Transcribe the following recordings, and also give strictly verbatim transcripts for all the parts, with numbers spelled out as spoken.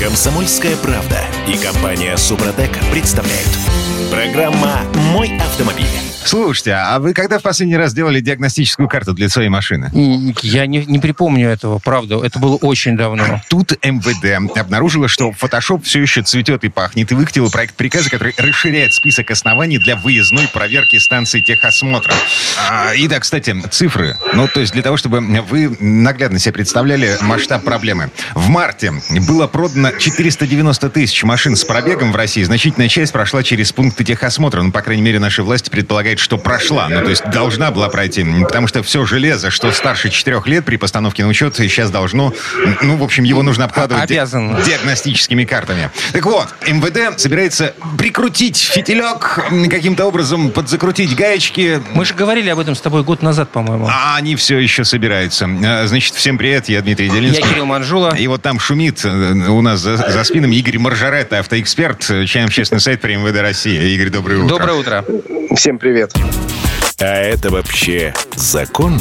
Комсомольская правда и компания «Супротек» представляют. Программа «Мой автомобиль». Слушайте, а вы когда в последний раз делали диагностическую карту для своей машины? Я не, не припомню этого, правда. Это было очень давно. Тут эм вэ дэ обнаружило, что Photoshop все еще цветет и пахнет, и выкатило проект приказа, который расширяет список оснований для выездной проверки станции техосмотра. А, итак, кстати, цифры. Ну, то есть для того, чтобы вы наглядно себе представляли масштаб проблемы. В марте было продано четыреста девяносто тысяч машин с пробегом в России. Значительная часть прошла через пункты техосмотра. Ну, по крайней мере, наши власти предполагают, что прошла. Ну, то есть должна была пройти. Потому что все железо, что старше четырех лет при постановке на учет, сейчас должно... Ну, в общем, его нужно обкладывать ди- диагностическими картами. Так вот, эм вэ дэ собирается прикрутить фитилек, каким-то образом подзакрутить гаечки. Мы же говорили об этом с тобой год назад, по-моему. А они все еще собираются. Значит, всем привет, я Дмитрий Делинский. Я Кирилл Манжула. И вот там шумит у нас за, за спинами Игорь Маржаретто, автоэксперт, член общественный сайт при эм вэ дэ России. Игорь, доброе утро. Доброе утро. Всем привет. А это вообще законно?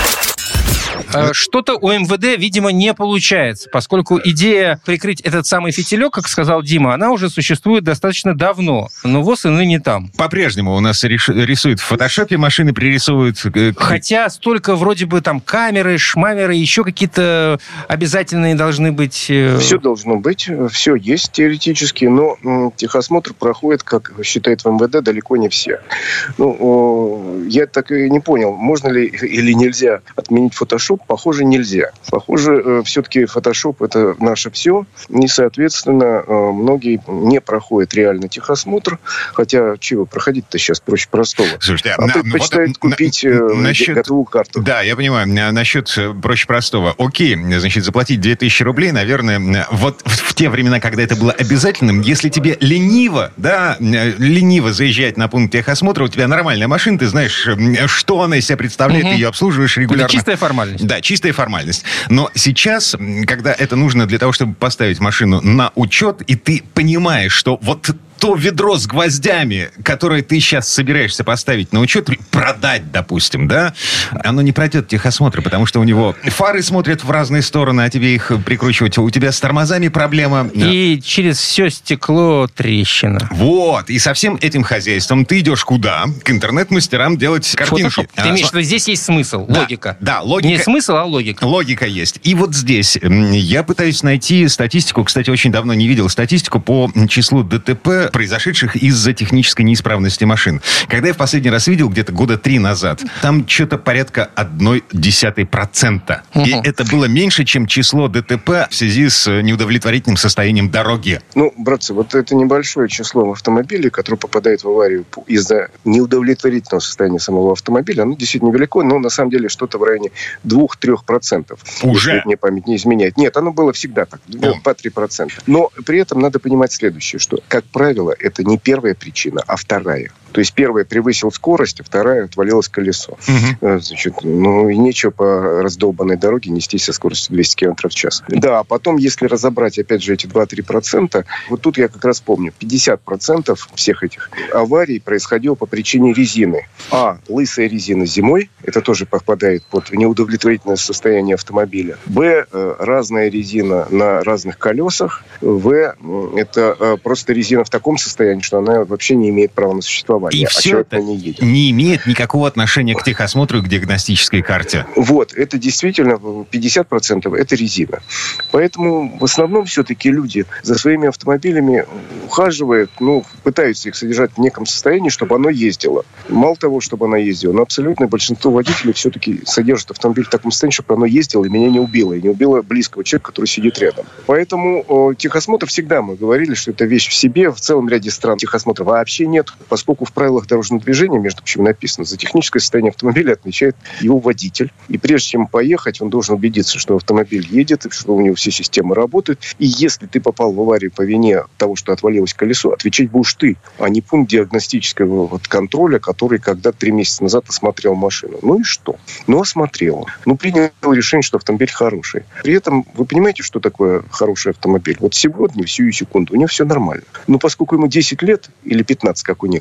Что-то у эм вэ дэ, видимо, не получается, поскольку идея прикрыть этот самый фитилек, как сказал Дима, она уже существует достаточно давно, но ВОЗ и ныне там. По-прежнему у нас реш... рисуют в фотошопе, машины пририсовывают... Хотя столько вроде бы там камеры, шмамеры, еще какие-то обязательные должны быть... Все должно быть, все есть теоретически, но м, техосмотр проходит, как считает в эм вэ дэ, далеко не все. Ну, о, я так и не понял, можно ли или нельзя отменить Photoshop. Похоже, нельзя. Похоже, все-таки Photoshop — это наше все. И, соответственно, многие не проходят реально техосмотр. Хотя, чего, проходить-то сейчас проще простого. Слушайте, а на, предпочитают вот, купить на, насчет, готовую карту. Да, я понимаю. Насчет проще простого. Окей, значит, заплатить две тысячи рублей, наверное, вот в те времена, когда это было обязательным, если тебе лениво, да, лениво заезжать на пункт техосмотра, у тебя нормальная машина, ты знаешь, что она из себя представляет, угу. Ты ее обслуживаешь регулярно. Это чистая формальность. Да, чистая формальность. Но сейчас, когда это нужно для того, чтобы поставить машину на учет, и ты понимаешь, что вот то ведро с гвоздями, которое ты сейчас собираешься поставить на учет, продать, допустим, да, оно не пройдет техосмотр, потому что у него фары смотрят в разные стороны, а тебе их прикручивать. У тебя с тормозами проблема. И через все стекло трещина. Вот. И со всем этим хозяйством ты идешь куда? К интернет-мастерам делать картинки. Фотошоп. Ты имеешь в виду, здесь есть смысл, да, логика. Да, логика. Не смысл, а логика. Логика есть. И вот здесь я пытаюсь найти статистику, кстати, очень давно не видел статистику по числу ДТП, произошедших из-за технической неисправности машин. Когда я в последний раз видел, где-то года три назад, там что-то порядка одной десятой процента. Uh-huh. И это было меньше, чем число ДТП в связи с неудовлетворительным состоянием дороги. Ну, братцы, вот это небольшое число автомобилей, которые попадают в аварию из-за неудовлетворительного состояния самого автомобиля, оно действительно невелико, но на самом деле что-то в районе двух-трех процентов. Уже? Если мне память не изменяет. Нет, оно было всегда так, по-три процента. Но при этом надо понимать следующее, что, как правило, это не первая причина, а вторая. То есть первая превысил скорость, а вторая отвалилось колесо. Угу. Значит, ну и нечего по раздолбанной дороге нестись со скоростью двести километров в час. Да, а потом, если разобрать, опять же, эти два-три процента, вот тут я как раз помню, пятьдесят процентов всех этих аварий происходило по причине резины. А, лысая резина зимой, это тоже попадает под неудовлетворительное состояние автомобиля. Б, разная резина на разных колесах. В, это просто резина в таком состоянии, что она вообще не имеет права на существование. И а все это не, едет. не имеет никакого отношения к техосмотру и к диагностической карте. Вот, это действительно пятьдесят процентов это резина. Поэтому в основном все-таки люди за своими автомобилями ухаживают, ну, пытаются их содержать в неком состоянии, чтобы оно ездило. Мало того, чтобы оно ездило, но абсолютное большинство водителей все-таки содержат автомобиль в таком состоянии, чтобы оно ездило и меня не убило, и не убило близкого человека, который сидит рядом. Поэтому о, техосмотр всегда мы говорили, что это вещь в себе. В целом ряде стран техосмотра вообще нет, поскольку в правилах дорожного движения, между прочим, написано, за техническое состояние автомобиля отвечает его водитель. И прежде чем поехать, он должен убедиться, что автомобиль едет, что у него все системы работают. И если ты попал в аварию по вине того, что отвалилось колесо, отвечать будешь ты, а не пункт диагностического вот контроля, который когда-то три месяца назад осмотрел машину. Ну и что? Ну, осмотрел. Ну, принял решение, что автомобиль хороший. При этом, вы понимаете, что такое хороший автомобиль? Вот сегодня, в сию секунду, у него все нормально. Но поскольку ему десять лет, или пятнадцать, как у некоторых,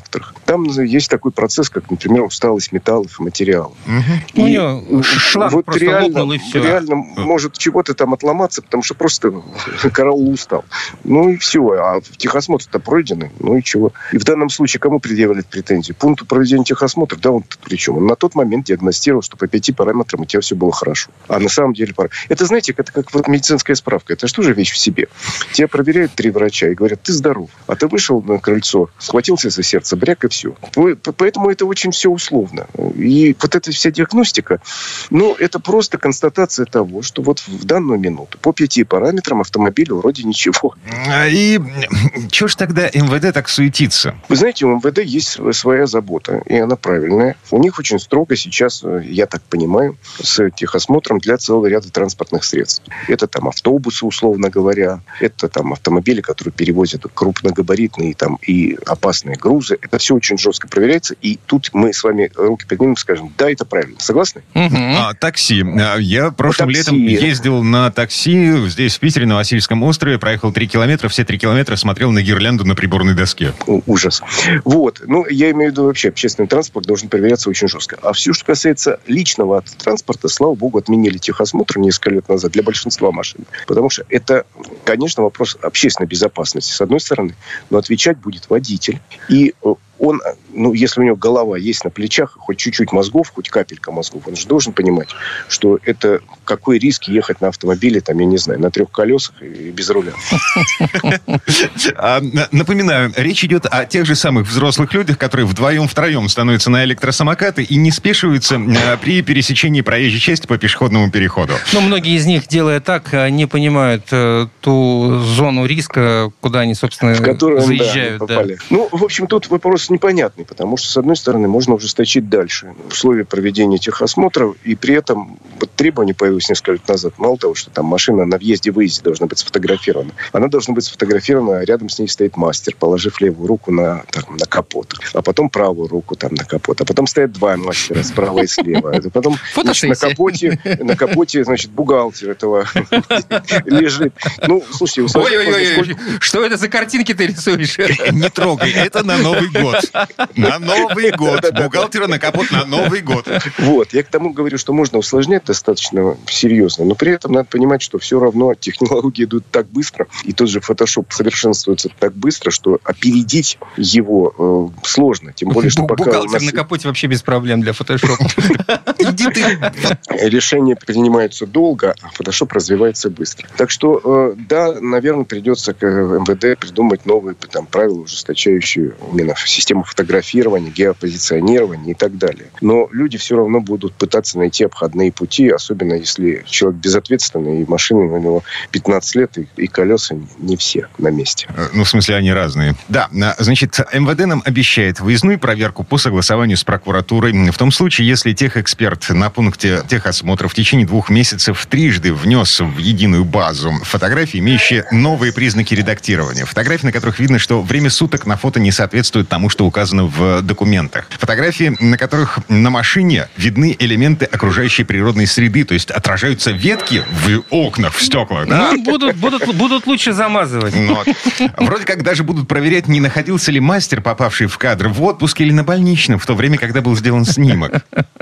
Там есть такой процесс, как, например, усталость металлов и материалов. Угу. У него шланг вот просто реально, лопнул, и все. Реально может чего-то там отломаться, потому что просто караул устал. Ну и все. А техосмотр-то пройденный. Ну и чего? И в данном случае кому предъявляют претензию? Пункту проведения техосмотра, да, он при чем? Он на тот момент диагностировал, что по пяти параметрам у тебя все было хорошо. А на самом деле... Это, знаете, это как вот медицинская справка. Это что же вещь в себе? Тебя проверяют три врача и говорят, ты здоров. А ты вышел на крыльцо, схватился за сердце, бряк, и все. Поэтому это очень все условно. И вот эта вся диагностика, ну, это просто констатация того, что вот в данную минуту по пяти параметрам автомобиля вроде ничего. И чего ж тогда МВД так суетится? Вы знаете, у МВД есть своя забота, и она правильная. У них очень строго сейчас, я так понимаю, с техосмотром для целого ряда транспортных средств. Это там автобусы, условно говоря, это там автомобили, которые перевозят крупногабаритные там, и опасные грузы. Это все очень жестко проверяется, и тут мы с вами руки поднимем и скажем, да, это правильно. Согласны? Угу. А, такси. Я прошлым такси. летом ездил на такси здесь, в Питере, на Васильевском острове, проехал три километра, все три километра смотрел на гирлянду на приборной доске. Ужас. Вот. Ну, я имею в виду вообще, общественный транспорт должен проверяться очень жестко. А все, что касается личного транспорта, слава богу, отменили техосмотр несколько лет назад для большинства машин. Потому что это, конечно, вопрос общественной безопасности, с одной стороны, но отвечать будет водитель. И он, ну, если у него голова есть на плечах, хоть чуть-чуть мозгов, хоть капелька мозгов, он же должен понимать, что это какой риск ехать на автомобиле, там, я не знаю, на трех колесах и без руля. Напоминаю, речь идет о тех же самых взрослых людях, которые вдвоем-втроем становятся на электросамокаты и не спешиваются при пересечении проезжей части по пешеходному переходу. Ну, многие из них, делая так, не понимают э, ту зону риска, куда они, собственно, в которую, заезжают. Да, попали. Да. Ну, в общем, тут вопрос непонятный, потому что, с одной стороны, можно ужесточить дальше условия проведения техосмотра, и при этом вот требование появилось несколько лет назад. Мало того, что там машина на въезде-выезде должна быть сфотографирована, она должна быть сфотографирована, а рядом с ней стоит мастер, положив левую руку на, там, на капот, а потом правую руку там на капот, а потом стоят два мастера справа и слева. А потом значит, на капоте, на капоте, значит, бухгалтер этого лежит. Ну, слушайте, ой-ой-ой, что это за картинки ты рисуешь? Не трогай, это на Новый год. На Новый год. Бухгалтера на капот на Новый год. Вот. Я к тому говорю, что можно усложнять достаточно серьезно, но при этом надо понимать, что все равно технологии идут так быстро, и тот же Photoshop совершенствуется так быстро, что опередить его э, сложно. Тем более, что пока бухгалтер нас... на капоте вообще без проблем для Photoshop. Иди ты. Решения принимаются долго, а Photoshop развивается быстро. Так что, э, да, наверное, придется к МВД придумать новые там, правила, ужесточающие именно систему фотографирования, геопозиционирования и так далее. Но люди все равно будут пытаться найти обходные пути, особенно если человек безответственный, и машины у него пятнадцать лет, и, и колеса не все на месте. Ну, в смысле, они разные. Да, значит, МВД нам обещает выездную проверку по согласованию с прокуратурой. В том случае, если техэксперт на пункте техосмотра в течение двух месяцев трижды внес в единую базу фотографии, имеющие новые признаки редактирования. Фотографии, на которых видно, что время суток на фото не соответствует тому, что указано в документах. Фотографии, на которых на машине видны элементы окружающей природной среды, то есть отражаются ветки в окнах, в стеклах. Да? Ну, будут, будут, будут лучше замазывать. Но, вроде как даже будут проверять, не находился ли мастер, попавший в кадр, в отпуске или на больничном, в то время, когда был сделан снимок.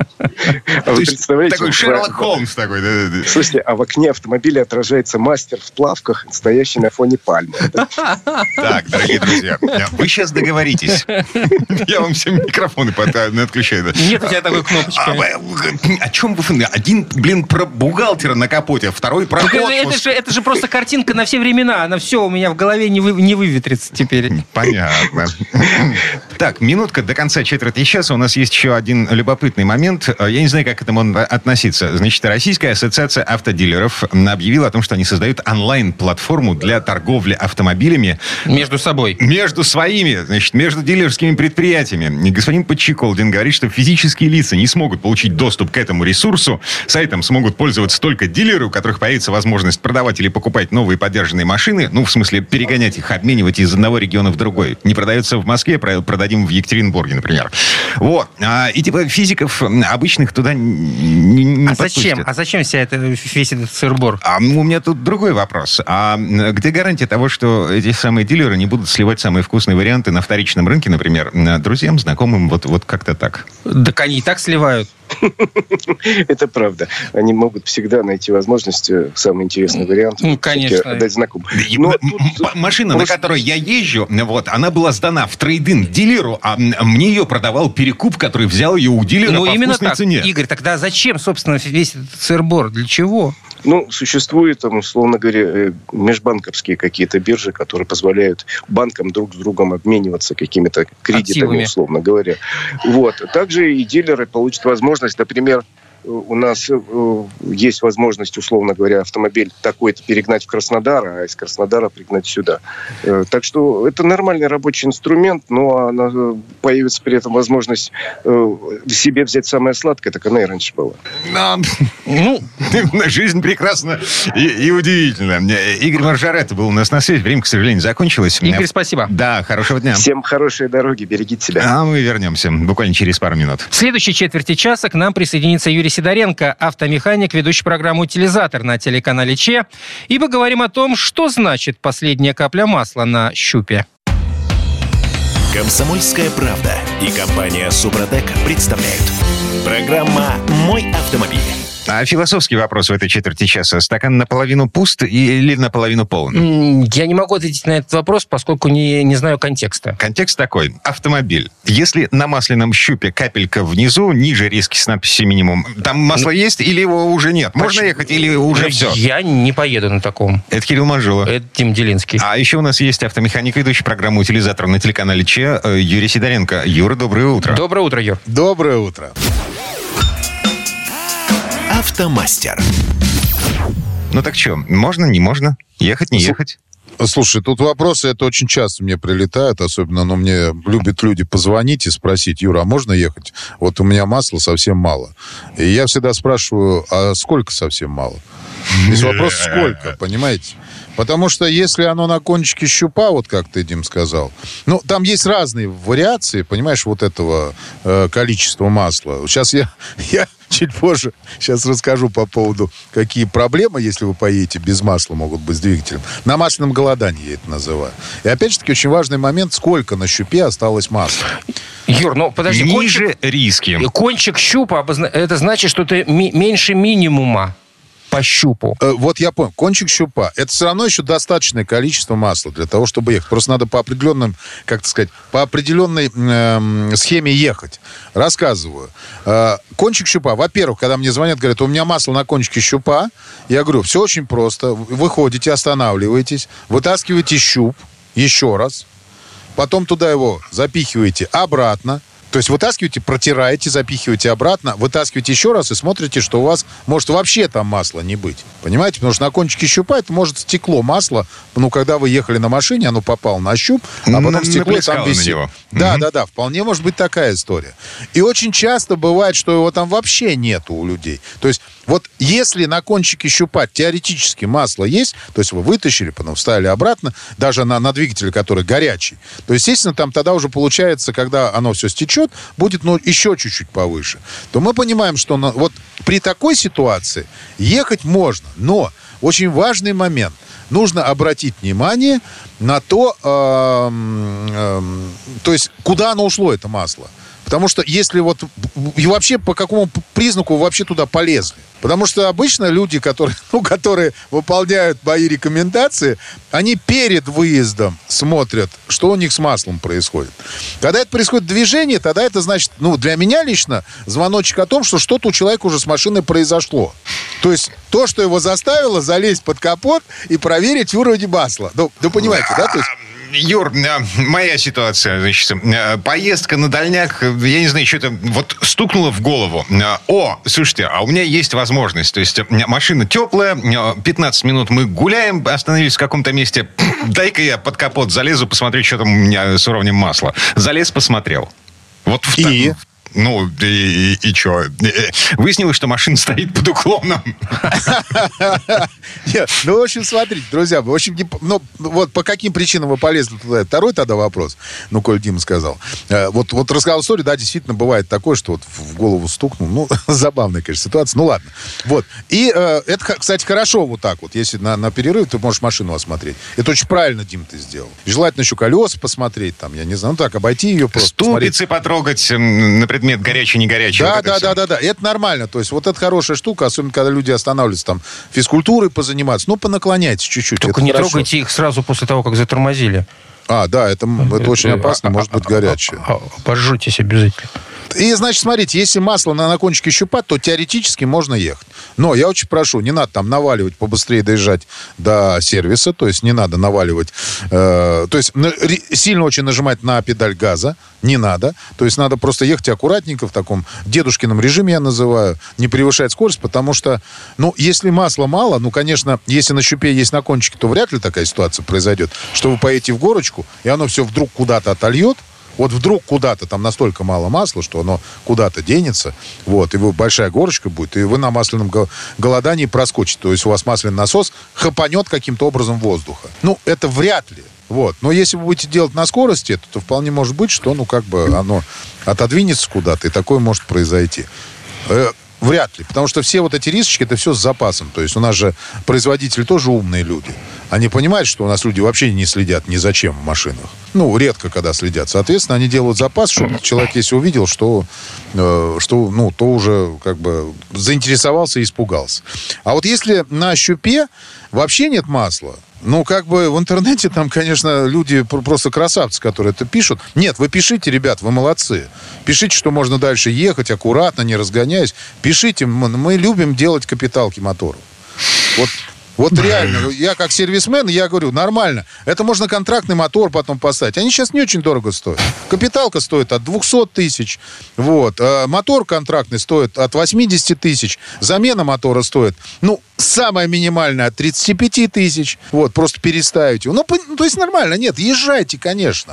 А вы представляете? Такой Шерлок Холмс такой. Слушайте, а в окне автомобиля отражается мастер в плавках, стоящий на фоне пальмы. Так, дорогие друзья, вы сейчас договоритесь. Я вам все микрофоны отключаю. Нет у тебя такой кнопочки. А, о чем вы? Один, блин, про бухгалтера на капоте, второй про отпуск. Это же, это же просто картинка на все времена. Она все у меня в голове не, вы, не выветрится теперь. Понятно. Так, минутка до конца четверти часа. У нас есть еще один любопытный момент. Я не знаю, как к этому относиться. Значит, Российская ассоциация автодилеров объявила о том, что они создают онлайн-платформу для торговли автомобилями. Между собой. Между своими, значит, между дилерскими предприятиями. Господин Подчиколдин говорит, что физические лица не смогут получить доступ к этому ресурсу. Сайтом смогут пользоваться только дилеры, у которых появится возможность продавать или покупать новые подержанные машины. Ну, в смысле, перегонять их, обменивать из одного региона в другой. Не продается в Москве, продадим в Екатеринбурге, например. Вот. И типа физиков обычных туда не, не а зачем? А зачем вся эта, весь этот сыр-бор? А у меня тут другой вопрос. А где гарантия того, что эти самые дилеры не будут сливать самые вкусные варианты на вторичном рынке, например, друзьям, знакомым, вот, вот как-то так. Так они и так сливают. Это правда. Они могут всегда найти возможность, самый интересный вариант, ну, конечно, отдать знакомым. Но тут... Машина, просто... на которой я езжу, вот, она была сдана в трейд-ин дилеру, а мне ее продавал перекуп, который взял ее у дилера ну, по именно вкусной так. цене. Игорь, тогда зачем, собственно, весь этот сыр-бор? Для чего? Ну, существуют, там, условно говоря, межбанковские какие-то биржи, которые позволяют банкам друг с другом обмениваться какими-то кредитами, активами, условно говоря. Вот. Также и дилеры получат возможность, например, у нас э, есть возможность, условно говоря, автомобиль такой-то перегнать в Краснодар, а из Краснодара пригнать сюда. Э, так что это нормальный рабочий инструмент, но она, появится при этом возможность э, себе взять самое сладкое, так она и раньше была. Ну, жизнь прекрасна и, и удивительна. Игорь Маржарета был у нас на связи. Время, к сожалению, закончилось. Игорь, спасибо. Да, хорошего дня. Всем хорошей дороги, берегите себя. А мы вернемся буквально через пару минут. В следующей четверти часа к нам присоединится Юрий Сидоренко, автомеханик, ведущий программу «Утилизатор» на телеканале ЧЕ. И поговорим о том, что значит последняя капля масла на щупе. «Комсомольская правда» и компания «Супротек» представляют. Программа «Мой автомобиль». А философский вопрос в этой четверти часа. Стакан наполовину пуст или наполовину полон? Я не могу ответить на этот вопрос, поскольку не, не знаю контекста. Контекст такой. Автомобиль. Если на масляном щупе капелька внизу, ниже риски с надписью «минимум», там масло ну, есть или его уже нет? Можно ехать или уже ну, все? Я не поеду на таком. Это Кирилл Манжула. Это Тим Делинский. А еще у нас есть автомеханик, ведущий программу «Утилизатор» на телеканале ЧЕ Юрий Сидоренко. Юра, доброе утро. Доброе утро, Юр. Доброе утро. Автомастер. Ну так что, можно, не можно? Ехать, не ехать? Слушай, тут вопросы, это очень часто мне прилетают, особенно, но мне любят люди позвонить и спросить: Юра, а можно ехать? Вот у меня масла совсем мало. И я всегда спрашиваю: а сколько совсем мало? Здесь вопрос сколько, понимаете? Потому что если оно на кончике щупа, вот как ты, Дим, сказал, ну, там есть разные вариации, понимаешь, вот этого э, количества масла. Сейчас я, я чуть позже сейчас расскажу по поводу, какие проблемы, если вы поедете без масла, могут быть с двигателем. На масляном голодании я это называю. И опять же таки очень важный момент, сколько на щупе осталось масла. Юр, ну подожди. Ниже кончик, риски. Кончик щупа, это значит, что это ми- меньше минимума по щупу. Вот я понял. Кончик щупа. Это все равно еще достаточное количество масла для того, чтобы ехать. Просто надо по определенным, как сказать, по определенной э, схеме ехать. Рассказываю. Э, кончик щупа. Во-первых, когда мне звонят, говорят: у меня масло на кончике щупа. Я говорю: все очень просто. Выходите, останавливаетесь, вытаскиваете щуп еще раз. Потом туда его запихиваете обратно. То есть вытаскиваете, протираете, запихиваете обратно, вытаскиваете еще раз и смотрите, что у вас может вообще там масла не быть. Понимаете? Потому что на кончике щупа это может стекло масло. Ну, когда вы ехали на машине, оно попало на щуп, а потом стекло там висит. Да, mm-hmm. да, да. Вполне может быть такая история. И очень часто бывает, что его там вообще нету у людей. То есть вот если на кончике щупа теоретически масло есть, то есть вы вытащили, потом вставили обратно, даже на, на двигателе, который горячий, то, естественно, там тогда уже получается, когда оно все стечет, будет, ну, еще чуть-чуть повыше, то мы понимаем, что на, вот при такой ситуации ехать можно, но очень важный момент. Нужно обратить внимание на то, э, э, то есть куда оно ушло, это масло. Потому что если вот... И вообще по какому признаку вы вообще туда полезли? Потому что обычно люди, которые, ну, которые выполняют мои рекомендации, они перед выездом смотрят, что у них с маслом происходит. Когда это происходит движение, тогда это значит, ну, для меня лично звоночек о том, что что-то у человека уже с машиной произошло. То есть то, что его заставило залезть под капот и проверить уровень масла. Ну, вы понимаете, да? То есть... Юр, моя ситуация, значит, поездка на дальняк, я не знаю, что-то вот стукнуло в голову. О, слушайте, а у меня есть возможность, то есть машина теплая, пятнадцать минут мы гуляем, остановились в каком-то месте, дай-ка я под капот залезу, посмотрю, что там у меня с уровнем масла. Залез, посмотрел. Вот в И? Ну, и, и, и что? Выяснилось, что машина стоит под уклоном. Ну, в общем, смотрите, друзья, в общем, ну, вот по каким причинам вы полезли туда? Второй тогда вопрос, ну, коль Дима сказал. Вот, вот рассказал историю, да, действительно, бывает такое, что вот в голову стукнул. Ну, забавная, конечно, ситуация. Ну, ладно. Вот. И э, это, кстати, хорошо вот так вот. Если на, на перерыв ты можешь машину осмотреть. Это очень правильно, Дим, ты сделал. Желательно еще колеса посмотреть, там, я не знаю, ну так, обойти ее просто. Ступицы потрогать на предмет горячий, не горячий. Да, вот да, да, да, да. Это нормально. То есть вот это хорошая штука, особенно когда люди останавливаются там физкультурой позаниматься. Ну, понаклоняйтесь чуть-чуть. Только это не хорошо. трогайте их сразу после того, как затормозили. А, да, это, это очень опасно, может быть горячее. Пожжетесь обязательно. И, значит, смотрите, если масло на, на кончике щупа, то теоретически можно ехать. Но я очень прошу, не надо там наваливать, побыстрее доезжать до сервиса, то есть не надо наваливать, э, то есть на, ре, сильно очень нажимать на педаль газа, не надо. То есть надо просто ехать аккуратненько в таком дедушкином режиме, я называю, не превышать скорость, потому что, ну, если масла мало, ну, конечно, если на щупе есть на кончике, то вряд ли такая ситуация произойдет, что вы поедете в горочку, и оно все вдруг куда-то отольет. Вот вдруг куда-то там настолько мало масла, что оно куда-то денется, вот, и вы, большая горочка будет, и вы на масляном голодании проскочите. То есть у вас масляный насос хапанет каким-то образом воздуха. Ну, это вряд ли. Вот. Но если вы будете делать на скорости, то, то вполне может быть, что, ну, как бы оно отодвинется куда-то, и такое может произойти. Вряд ли, потому что все вот эти рисочки, это все с запасом. То есть у нас же производители тоже умные люди. Они понимают, что у нас люди вообще не следят ни за чем в машинах. Ну, редко когда следят. Соответственно, они делают запас, чтобы человек, если увидел, что, э, что ну, то уже как бы заинтересовался и испугался. А вот если на щупе вообще нет масла, ну, как бы в интернете там, конечно, люди просто красавцы, которые это пишут. Нет, вы пишите, ребят, вы молодцы. Пишите, что можно дальше ехать аккуратно, не разгоняясь. Пишите, мы, мы любим делать капиталки моторов. Вот, вот реально, я как сервисмен, я говорю, нормально. Это можно контрактный мотор потом поставить. Они сейчас не очень дорого стоят. Капиталка стоит от двухсот тысяч. Вот. А мотор контрактный стоит от восьмидесяти тысяч. Замена мотора стоит, ну, самая минимальная от тридцати пяти тысяч. Вот, просто переставить его. Ну, по, то есть нормально. Нет, езжайте, конечно.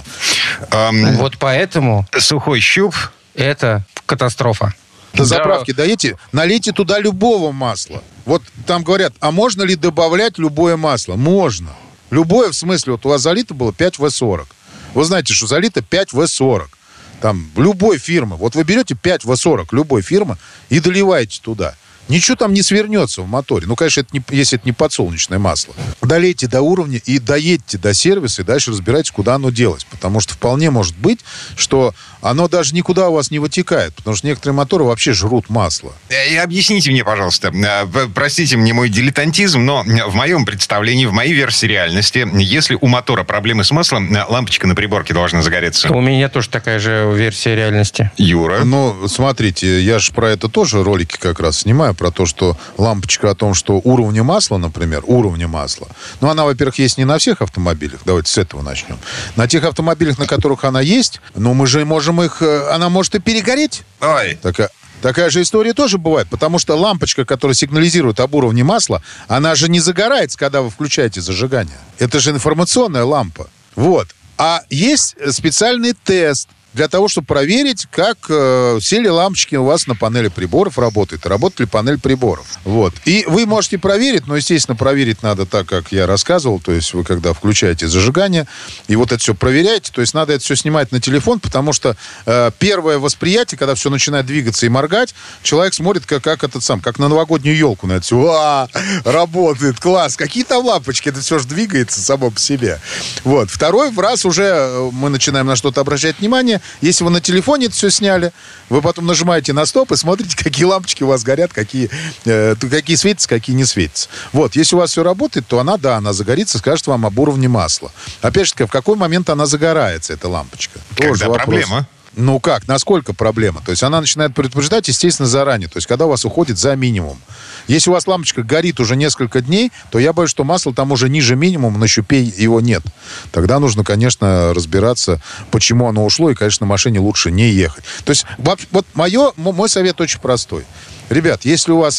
Um, вот поэтому... Сухой щуп. Это катастрофа. До заправки да. доедете, налейте туда любого масла. Вот там говорят, а можно ли добавлять любое масло? Можно. Любое, в смысле, вот у вас залито было пять вэ сорок. Вы знаете, что залито пять вэ сорок. Там, любой фирмы. Вот вы берете пять вэ сорок любой фирмы и доливаете туда. Ничего там не свернется в моторе. Ну, конечно, это не, если это не подсолнечное масло. Долейте до уровня и доедьте до сервиса, и дальше разбирайтесь, куда оно делось. Потому что вполне может быть, что оно даже никуда у вас не вытекает. Потому что некоторые моторы вообще жрут масло. И объясните мне, пожалуйста, простите мне мой дилетантизм, но в моем представлении, в моей версии реальности, если у мотора проблемы с маслом, лампочка на приборке должна загореться. У меня тоже такая же версия реальности. Юра? Ну, смотрите, я же про это тоже ролики как раз снимаю, про то, что лампочка о том, что уровня масла, например, уровня масла, ну, она, во-первых, есть не на всех автомобилях, давайте с этого начнем. На тех автомобилях, на которых она есть, ну, мы же можем их, она может и перегореть. Ой. Такая, такая же история тоже бывает, потому что лампочка, которая сигнализирует об уровне масла, она же не загорается, когда вы включаете зажигание. Это же информационная лампа. Вот. А есть специальный тест для того, чтобы проверить, как э, все ли лампочки у вас на панели приборов работают, работает ли панель приборов. Вот. И вы можете проверить, но, естественно, проверить надо так, как я рассказывал, то есть вы, когда включаете зажигание, и вот это все проверяете, то есть надо это все снимать на телефон, потому что э, первое восприятие, когда все начинает двигаться и моргать, человек смотрит, как, как этот сам, как на новогоднюю елку на это все. А, работает, класс, какие там лампочки, это все же двигается само по себе. Вот. Второй раз уже мы начинаем на что-то обращать внимание. Если вы на телефоне это все сняли, вы потом нажимаете на стоп и смотрите, какие лампочки у вас горят, какие, э, какие светятся, какие не светятся. Вот, если у вас все работает, то она, да, она загорится, скажет вам об уровне масла. Опять же, в какой момент она загорается, эта лампочка? Когда Тоже проблема? Ну как, насколько проблема? То есть она начинает предупреждать, естественно, заранее. То есть когда у вас уходит за минимум. Если у вас лампочка горит уже несколько дней, то я боюсь, что масла там уже ниже минимума, на щупе его нет. Тогда нужно, конечно, разбираться, почему оно ушло, и, конечно, на машине лучше не ехать. То есть вот мое, мой совет очень простой. Ребят, если у вас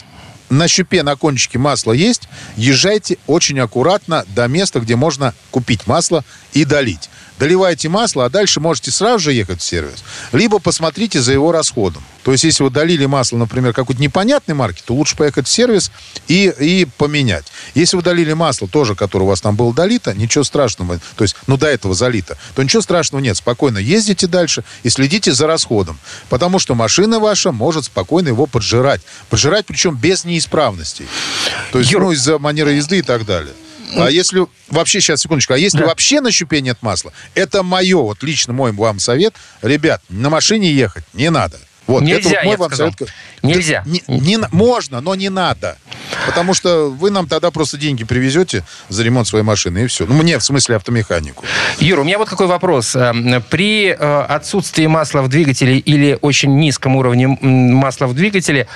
на щупе, на кончике масло есть, езжайте очень аккуратно до места, где можно купить масло и долить. Доливайте масло, а дальше можете сразу же ехать в сервис. Либо посмотрите за его расходом. То есть, если вы долили масло, например, какой-то непонятной марки, то лучше поехать в сервис и, и поменять. Если вы долили масло, тоже, которое у вас там было долито, ничего страшного, то есть, ну, до этого залито, то ничего страшного нет. Спокойно ездите дальше и следите за расходом. Потому что машина ваша может спокойно его поджирать. Поджирать, причем без неисправностей. То есть, Юр... ну, из-за манеры езды и так далее. А если вообще, сейчас, секундочку, а если да. вообще на щупе нет масла, это мое, вот лично мой вам совет, ребят, на машине ехать не надо. Вот, нельзя, это вот мой я вам сказал. совет. Нельзя. Не, не, можно, но не надо. Потому что вы нам тогда просто деньги привезете за ремонт своей машины, и все. Ну, мне, в смысле, автомеханику. Юра, у меня вот какой вопрос. При отсутствии масла в двигателе или очень низком уровне масла в двигателе,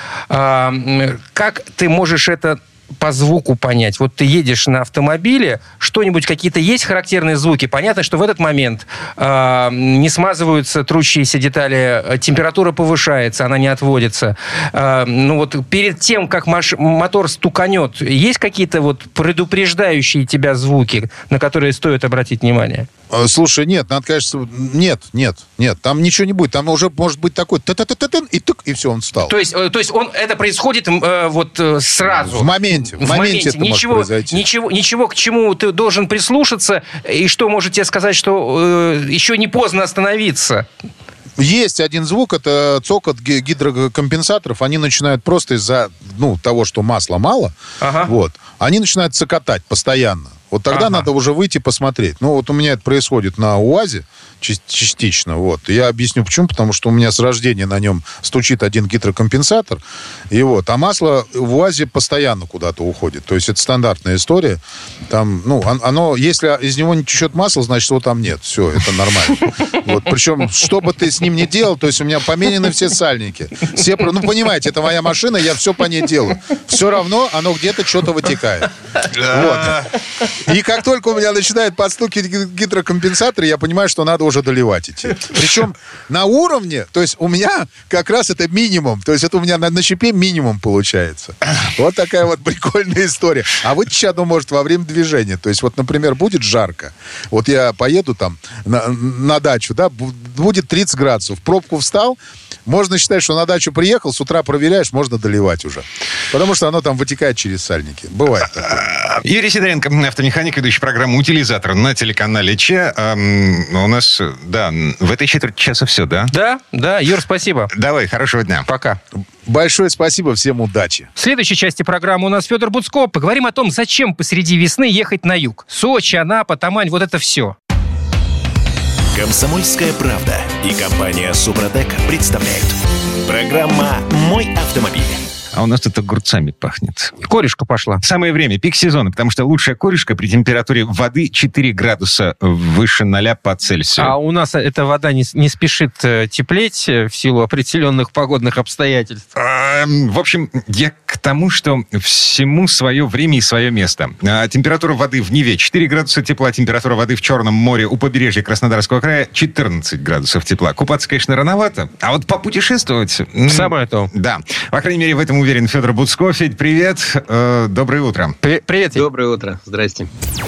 как ты можешь это по звуку понять? Вот ты едешь на автомобиле, что-нибудь, какие-то есть характерные звуки? Понятно, что в этот момент э, не смазываются трущиеся детали, температура повышается, она не отводится. Э, ну вот перед тем, как маш- мотор стуканет, есть какие-то вот предупреждающие тебя звуки, на которые стоит обратить внимание? Слушай, нет, надо, конечно, нет, нет, нет, там ничего не будет, там уже может быть такой та-та-та-та-тын, и тык, и все, он встал. То есть, то есть он, это происходит э, вот сразу? В моменте, в, в моменте, моменте это ничего, может произойти. Ничего, ничего, к чему ты должен прислушаться, и что может тебе сказать, что э, еще не поздно остановиться? Есть один звук, это цокот гидрокомпенсаторов. Они начинают просто из-за ну, того, что масла мало, ага. вот, они начинают цокотать постоянно. Вот тогда ага. надо уже выйти посмотреть. Ну, вот у меня это происходит на УАЗе частично. Вот. Я объясню, почему. Потому что у меня с рождения на нем стучит один гидрокомпенсатор. И вот. А масло в УАЗе постоянно куда-то уходит. То есть это стандартная история. Там, ну, оно, если из него не течет масло, значит, его там нет. Все, это нормально. Вот. Причем, что бы ты с ним ни делал, то есть у меня поменены все сальники. Все, ну, понимаете, это моя машина, я все по ней делаю. Все равно оно где-то что-то вытекает. Вот. И как только у меня начинает подстукивать гидрокомпенсатор, я понимаю, что надо уже доливать идти. Причем на уровне, то есть у меня как раз это минимум. То есть это у меня на, на щепе минимум получается. Вот такая вот прикольная история. А вытечь оно может во время движения. То есть вот, например, будет жарко. Вот я поеду там на, на дачу, да, будет тридцать градусов. В пробку встал, можно считать, что на дачу приехал, с утра проверяешь, можно доливать уже. Потому что оно там вытекает через сальники. Бывает такое. Юрий Сидоренко, автомеханик, ведущий программу «Утилизатор» на телеканале Че. Эм, у нас, да, в этой четверти часа все, да? Да, да. Юр, спасибо. Давай, хорошего дня. Пока. Большое спасибо, всем удачи. В следующей части программы у нас Федор Буцко. Поговорим о том, зачем посреди весны ехать на юг. Сочи, Анапа, Тамань, вот это все. «Комсомольская правда» и компания «Супротек» представляют. Программа «Мой автомобиль». А у нас тут огурцами пахнет. Корешка пошла. Самое время, пик сезона, потому что лучшая корешка при температуре воды четыре градуса выше ноля по Цельсию. А у нас эта вода не, не спешит теплеть в силу определенных погодных обстоятельств? А, в общем, я к тому, что всему свое время и свое место. А, температура воды в Неве четыре градуса тепла, температура воды в Черном море у побережья Краснодарского края четырнадцать градусов тепла. Купаться, конечно, рановато, а вот попутешествовать... Самое то. Да. По крайней мере, в этом уверен Федор Буцко. Федь, привет. Э, доброе утро. При- привет. Доброе утро. Здрасте.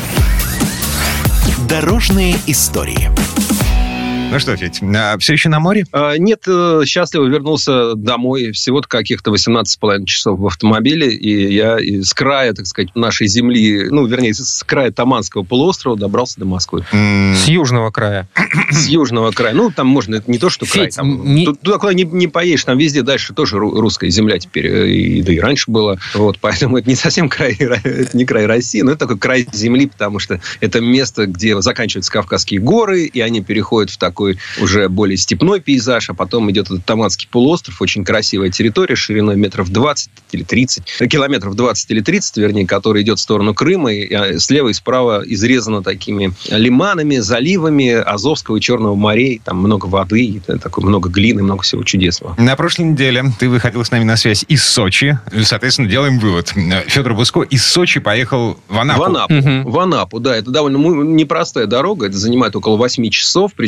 Дорожные истории. Ну что, Федь, а все еще на море? А, нет, счастливо вернулся домой. Всего-то каких-то восемнадцать с половиной часов в автомобиле. И я с края, так сказать, нашей земли, ну, вернее, с края Таманского полуострова добрался до Москвы. Mm. С южного края. С южного края. Ну, там можно, это не то, что край. Федь, Там, не... Туда, куда не, не поедешь, там везде дальше тоже русская земля теперь. И, да и раньше было. Вот, поэтому это не совсем край, это не край России, но это такой край земли, потому что это место, где заканчиваются Кавказские горы, и они переходят в такой уже более степной пейзаж, а потом идет этот Таманский полуостров, очень красивая территория, шириной метров двадцать или тридцать, километров двадцать или тридцать, вернее, который идет в сторону Крыма, и слева и справа изрезано такими лиманами, заливами Азовского и Черного морей, там много воды, такой много глины, много всего чудесного. На прошлой неделе ты выходил с нами на связь из Сочи, соответственно, делаем вывод. Федор Буцко из Сочи поехал в Анапу. В Анапу, угу. в Анапу, да, это довольно непростая дорога, это занимает около восемь часов, причем там много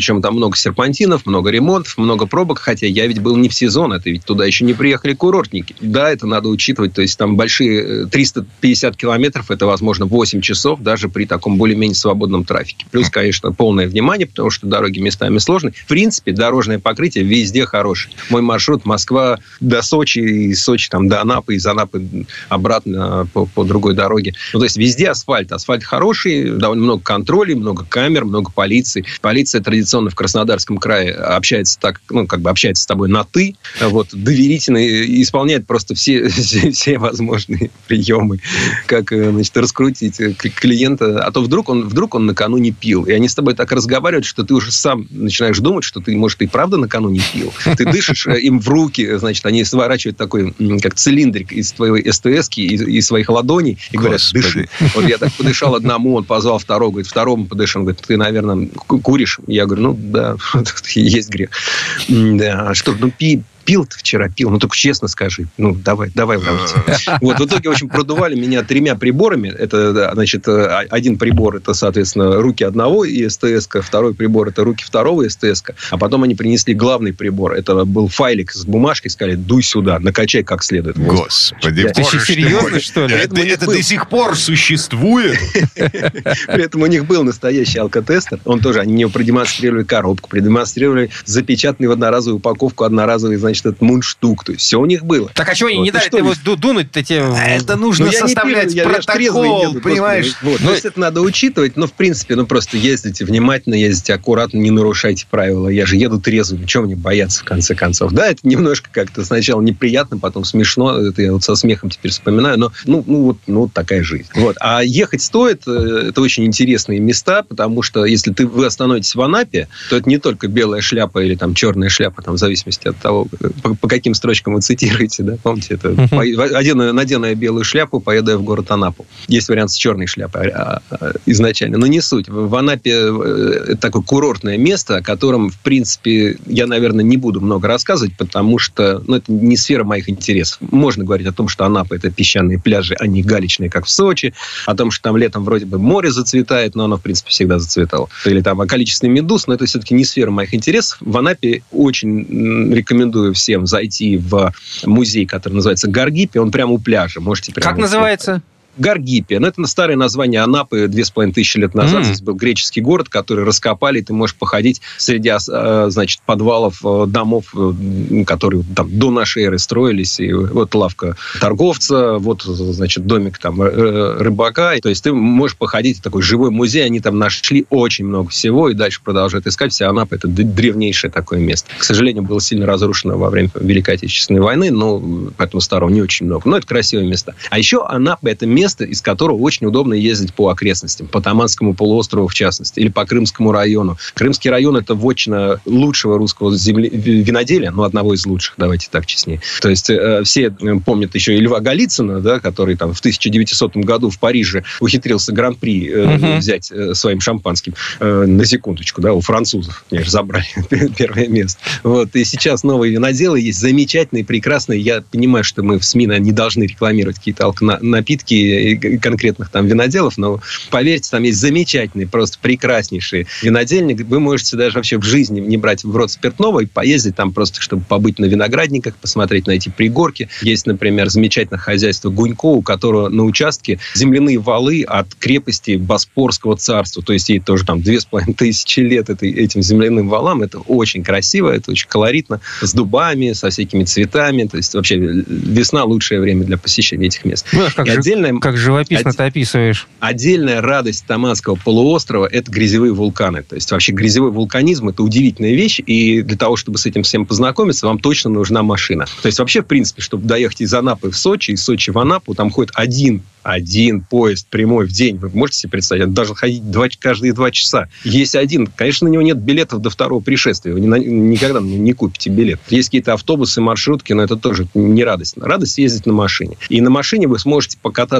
много серпантинов, много ремонтов, много пробок, хотя я ведь был не в сезон, это ведь туда еще не приехали курортники. Да, это надо учитывать, то есть там большие триста пятьдесят километров, это, возможно, восемь часов, даже при таком более-менее свободном трафике. Плюс, конечно, полное внимание, потому что дороги местами сложные. В принципе, дорожное покрытие везде хорошее. Мой маршрут Москва до Сочи, из Сочи там, до Анапы, из Анапы обратно по, по другой дороге. Ну, то есть везде асфальт. Асфальт хороший, довольно много контролей, много камер, много полиции. Полиция традиционно в Краснодарском крае общается так, ну, как бы общается с тобой на «ты», вот, доверительно исполняет просто все, все, все возможные приемы, как, значит, раскрутить клиента. А то вдруг он, вдруг он накануне пил. И они с тобой так разговаривают, что ты уже сам начинаешь думать, что ты, может, и правда накануне пил. Ты дышишь им в руки, значит, они сворачивают такой, как цилиндрик из твоей СТСки, из, из своих ладоней, и говорят, дыши. Вот я так подышал одному, он позвал второго, говорит, второму подышал. Он говорит, ты, наверное, куришь? Я говорю, ну, да, есть грех. Да, а что, ну, пи, пил ты вчера, пил, ну, только честно скажи. Ну, давай, давай, вот, в итоге, в общем, продували меня тремя приборами. Это, значит, один прибор, это, соответственно, руки одного и СТС-ка. Второй прибор, это руки второго СТС-ка. А потом они принесли главный прибор. Это был файлик с бумажкой, сказали, дуй сюда, накачай как следует. Господи, ты еще серьезно, что ли? Это, это до сих пор существует? При этом у них был настоящий алкотестер. Он тоже, они мне продемонстрировали коробку, продемонстрировали запечатанную в одноразовую упаковку, одноразовый, значит, этот мундштук. То есть все у них было. Так а чего они вот, не дали его дунуть-то те... Это нужно ну, составлять я протокол, еду, понимаешь? Вот. Ну, то есть это надо учитывать, но в принципе, ну просто ездите внимательно, ездите аккуратно, не нарушайте правила. Я же еду трезвым, чего мне бояться в конце концов? Да, это немножко как-то сначала неприятно, потом смешно, это я вот со смехом теперь вспоминаю, но ну, ну, вот, ну вот такая жизнь. Вот. А ехать стоит, это очень интересные места, потому что если ты, вы остановитесь в Анапе, то это не только белая шляпа или там черная шляпа, там, в зависимости от того, по, по каким строчкам вы цитируете, да, помните, это uh-huh. одену, надену я белую шляпу, поеду я в город Анапу. Есть вариант с черной шляпой а, а, изначально, но не суть. В Анапе это такое курортное место, о котором, в принципе, я, наверное, не буду много рассказывать, потому что, ну, это не сфера моих интересов. Можно говорить о том, что Анапа — это песчаные пляжи, а не галечные, как в Сочи, о том, что там летом вроде бы море зацветает, но оно, в принципе, всегда зацветало. Или там о количестве медуз, но это все-таки не сфера моих интересов. В Анапе очень рекомендую всем зайти в музей, который называется Гаргипи. Он прямо у пляжа. Можете прямо... Как называется? Гаргипия. Ну, это старое название Анапы. Две с половиной тысячи лет назад mm. здесь был греческий город, который раскопали, и ты можешь походить среди, значит, подвалов домов, которые там до нашей эры строились. И вот лавка торговца, вот, значит, домик там рыбака. То есть ты можешь походить в такой живой музей. Они там нашли очень много всего, и дальше продолжают искать. Вся Анапа — это древнейшее такое место. К сожалению, было сильно разрушено во время Великой Отечественной войны, но поэтому старого не очень много. Но это красивые места. А еще Анапа — это место, место, из которого очень удобно ездить по окрестностям, по Таманскому полуострову в частности, или по Крымскому району. Крымский район — это вотчина лучшего русского земли... виноделия, ну, одного из лучших, давайте так честнее. То есть э, все помнят еще и Льва Голицына, да, который там в тысяча девятисотом году в Париже ухитрился гран-при э, uh-huh. взять э, своим шампанским. Э, на секундочку, да, у французов, конечно, забрали первое место. Вот. И сейчас новые виноделы есть замечательные, прекрасные. Я понимаю, что мы в СМИ не должны рекламировать какие-то алконапитки конкретных там виноделов, но поверьте, там есть замечательный, просто прекраснейший винодельник. Вы можете даже вообще в жизни не брать в рот спиртного и поездить там просто, чтобы побыть на виноградниках, посмотреть на эти пригорки. Есть, например, замечательное хозяйство Гунько, у которого на участке земляные валы от крепости Боспорского царства. То есть ей тоже там две с половиной тысячи лет этой, этим земляным валам. Это очень красиво, это очень колоритно, с дубами, со всякими цветами. То есть вообще весна — лучшее время для посещения этих мест. Ну, как, и же, отдельная, как живописно од... ты описываешь. Отдельная радость Таманского полуострова — это грязевые вулканы. То есть вообще грязевой вулканизм — это удивительная вещь, и для того, чтобы с этим всем познакомиться, вам точно нужна машина. То есть вообще, в принципе, чтобы доехать из Анапы в Сочи, из Сочи в Анапу, там ходит один Один поезд прямой в день. Вы можете себе представить? Он должен ходить два, каждые два часа. Есть один. Конечно, на него нет билетов до второго пришествия. Вы ни, никогда не купите билет. Есть какие-то автобусы, маршрутки, но это тоже не радость. Радость ездить на машине. И на машине вы сможете покататься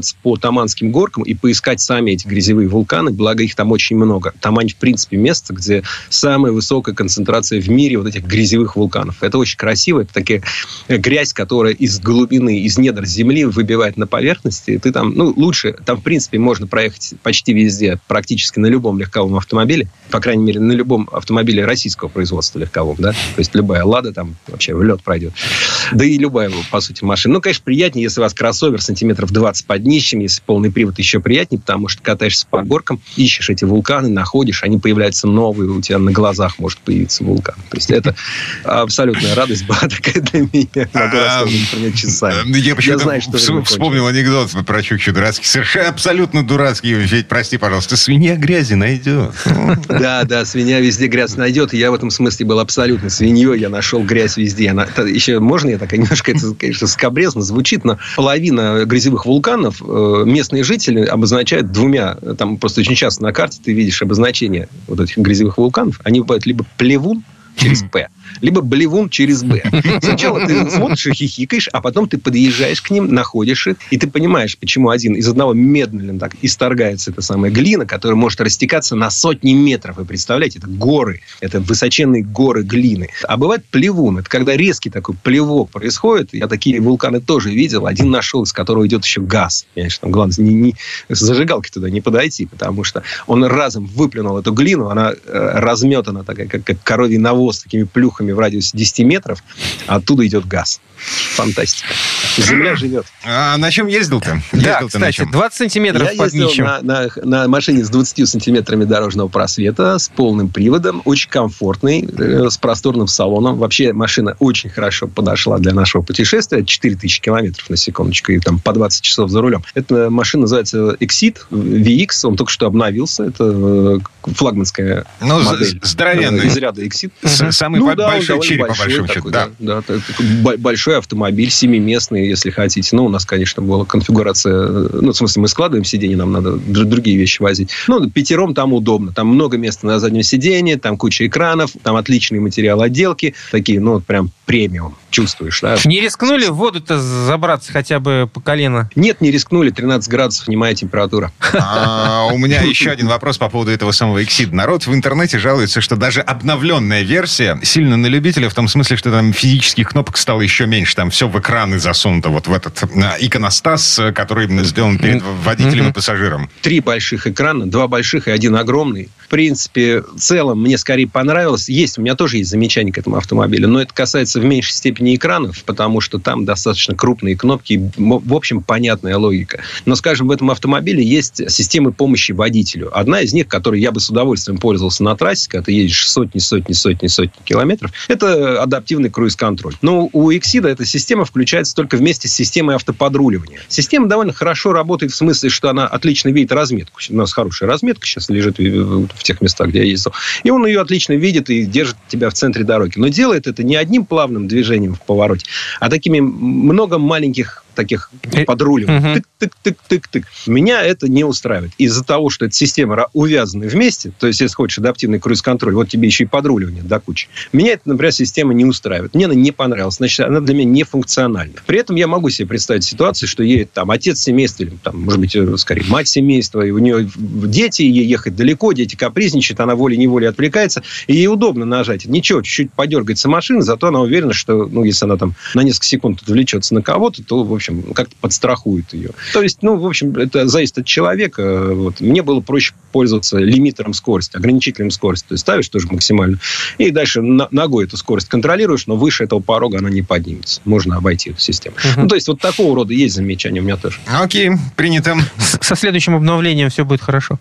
прогуляться по Таманским горкам и поискать сами эти грязевые вулканы, благо их там очень много. Тамань, в принципе, место, где самая высокая концентрация в мире вот этих грязевых вулканов. Это очень красиво, это такая грязь, которая из глубины, из недр земли выбивает на поверхности, и ты там, ну, лучше, там, в принципе, можно проехать почти везде, практически на любом легковом автомобиле, по крайней мере, на любом автомобиле российского производства легковом, да, то есть любая «Лада» там вообще в лед пройдет. Да и любая, по сути, машина. Ну, конечно, приятнее, если у вас кроссовер сантиметров двадцать под днищем, если полный привод, еще приятнее, потому что катаешься по горкам, ищешь эти вулканы, находишь, они появляются новые, у тебя на глазах может появиться вулкан. То есть это абсолютная радость была такая для меня. Могу рассказывать, например, часами. Я почему-то вспомнил анекдот про Чукчу дурацкий. Совершенно абсолютно дурацкий. Ведь, прости, пожалуйста, свинья грязи найдет. Да, да, свинья везде грязь найдет. И я в этом смысле был абсолютно свиньей. Я нашел грязь везде. Она, еще можно я так немножко, это, конечно, скабрезно звучит, но половина грязевых вулканов местные жители обозначают двумя. Там просто очень часто на карте ты видишь обозначение вот этих грязевых вулканов. Они бывают либо плевун через «П», либо блевун через «Б». Сначала ты смотришь и хихикаешь, а потом ты подъезжаешь к ним, находишь их, и ты понимаешь, почему один из одного медленно так исторгается эта самая глина, которая может растекаться на сотни метров. Вы представляете, это горы, это высоченные горы глины. А бывает плевун, это когда резкий такой плевок происходит. Я такие вулканы тоже видел. Один нашел, из которого идет еще газ. Конечно, там главное не, не, с зажигалкой туда не подойти, потому что он разом выплюнул эту глину, она э, разметана такая, как, как коровий навоз, с такими плюхами в радиусе десять метров, а оттуда идет газ. Фантастика. Земля живет. А на чем ездил-то? Да, ездил-то кстати, двадцать сантиметров Я под ездил днищем. на, на, на машине с двадцатью сантиметрами дорожного просвета, с полным приводом, очень комфортный, э, с просторным салоном. Вообще машина очень хорошо подошла для нашего путешествия. четыре тысячи километров, на секундочку, и там по двадцать часов за рулем. Эта машина называется Exit ви икс. Он только что обновился. Это э, флагманская ну, модель. Здоровенный. Из ряда Exit. С- самый Ну, по- да, большой он череп, по большой большому такой, счету. Да. Да, да, такой б- большой автомобиль, семиместный, если хотите. Ну, у нас, конечно, была конфигурация... Ну, в смысле, мы складываем сиденье, нам надо др- другие вещи возить. Ну, пятером там удобно. Там много места на заднем сиденье, там куча экранов, там отличный материал отделки. Такие, ну, вот прям премиум. Чувствуешь, да? Не рискнули в воду-то забраться хотя бы по колено? Нет, не рискнули. тринадцать градусов, не моя температура. А, у меня еще один вопрос по поводу этого самого Exit. Народ в интернете жалуется, что даже обновленная версия сильно на любителя, в том смысле, что там физических кнопок стало еще меньше. Там все в экраны засунуто, вот в этот а, иконостас, который сделан перед водителем и пассажиром. Три больших экрана, два больших и один огромный. В принципе, в целом, мне скорее понравилось. Есть, у меня тоже есть замечания к этому автомобилю, но это касается в меньшей степени экранов, потому что там достаточно крупные кнопки, в общем, понятная логика. Но, скажем, в этом автомобиле есть системы помощи водителю. Одна из них, которой я бы с удовольствием пользовался на трассе, когда ты едешь сотни, сотни, сотни, сотни километров, это адаптивный круиз-контроль. Но у Exit эта система включается только вместе с системой автоподруливания. Система довольно хорошо работает в смысле, что она отлично видит разметку. У нас хорошая разметка сейчас лежит в тех местах, где я ездил. И он ее отлично видит и держит тебя в центре дороги. Но делает это не одним плавным движением в повороте, а такими много маленьких таких подруливаний. Тык-тык-тык-тык-тык. Меня это не устраивает. Из-за того, что эта система увязаны вместе, то есть, если хочешь адаптивный круиз-контроль, вот тебе еще и подруливание до кучи. Меня эта, например, система не устраивает. Мне она не понравилась. Значит, она для меня не функциональна. При этом я могу себе представить ситуацию, что едет там отец семейства, или, там, может быть, скорее, мать семейства, и у нее дети, ей ехать далеко, дети капризничают, она волей-неволей отвлекается, и ей удобно нажать. Ничего, чуть-чуть подергается машина, зато она уверена, что, ну, если она там на несколько секунд отвлечется на кого-то, то, в общем, как-то подстрахует ее. То есть, ну, в общем, это зависит от человека. Вот. Мне было проще пользоваться лимитером скорости, ограничителем скорости. То есть, ставишь тоже максимально. И дальше ногой эту скорость контролируешь, но выше этого порога она не поднимется. Можно обойти эту систему. Uh-huh. Ну, то есть, вот такого рода есть замечания у меня тоже. Окей, принято. С- со следующим обновлением все будет хорошо.